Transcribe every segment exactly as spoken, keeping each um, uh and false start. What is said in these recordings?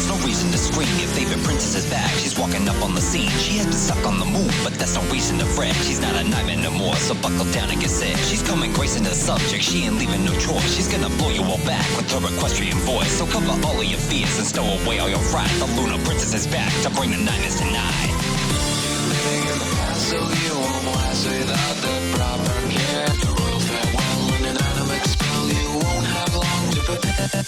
no reason to scream. Your favorite princess is back. She's walking up on the scene. She has been stuck on the move, but that's no reason to fret. She's not a nightmare no more, so buckle down and get set. She's coming gracing the subject. She ain't leaving no choice. She's gonna blow you all back with her equestrian voice. So cover all of your fears and stow away all your fright. The Luna Princess is back to bring the nightness tonight. Living in the past, so you won't last without the proper care. The royal farewell and an animate spell. You won't have long to prepare.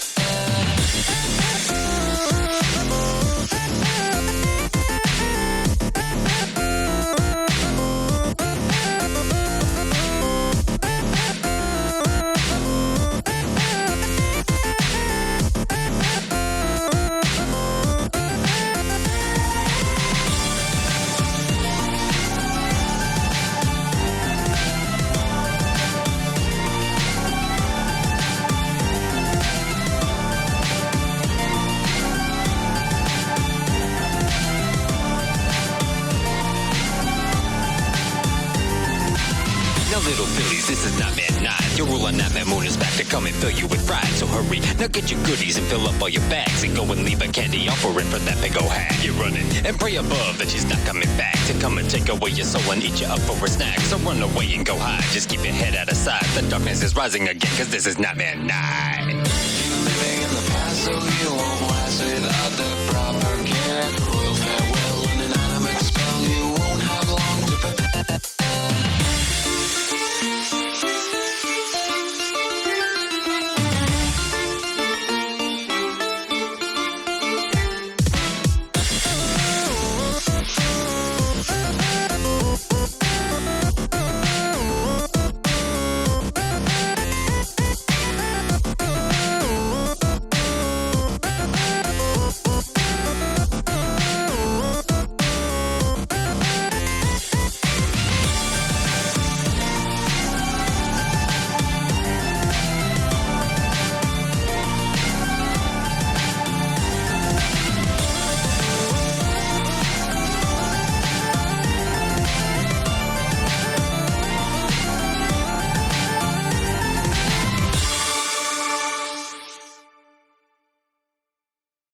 Now little fillies, this is Nightmare Night. Your ruler Nightmare Moon is back to come and fill you with fright. So hurry, now get your goodies and fill up all your bags. And go and leave a candy offering for that big ol' hag. You're running and pray above that she's not coming back to come and take away your soul and eat you up for a snack. So run away and go hide, just keep your head out of sight. The darkness is rising again, cause this is Nightmare Night.